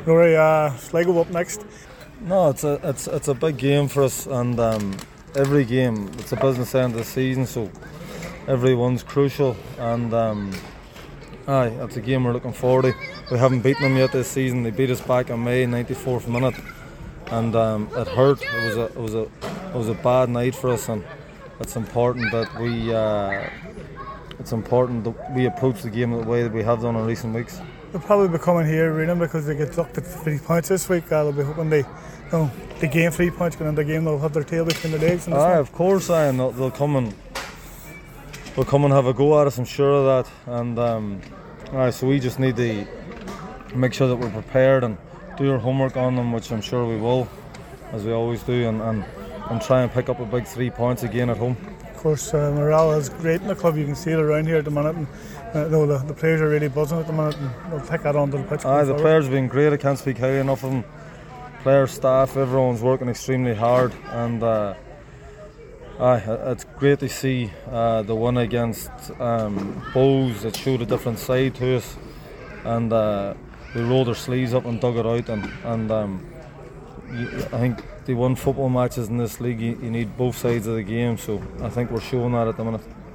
Rory, Sligo up next. No, it's a big game for us, and every game it's a business end of the season, so everyone's crucial, and it's a game we're looking forward to. We haven't beaten them yet this season. They beat us back in May, 94th minute, and it hurt. It was a bad night for us, and it's important that we approach the game the way that we have done in recent weeks. They'll probably be coming here reading because they get looked at 3 points this week. They'll be hoping they gain 3 points going into the game. They'll have their tail between their legs. Of course, and they'll come and have a go at us. I'm sure of that. And so we just need to make sure that we're prepared and do our homework on them, which I'm sure we will, as we always do, and try and pick up a big 3 points again at home. Of course, morale is great in the club. You can see it around here at the minute, and the players are really buzzing at the minute, and they'll take that onto the pitch. The players have been great. I can't speak highly enough of them. Players, staff, everyone's working extremely hard, and it's great to see the win against Bohs. It showed a different side to us, and they rolled their sleeves up and dug it out, and I think they won football matches in this league. You need both sides of the game, so I think we're showing that at the minute.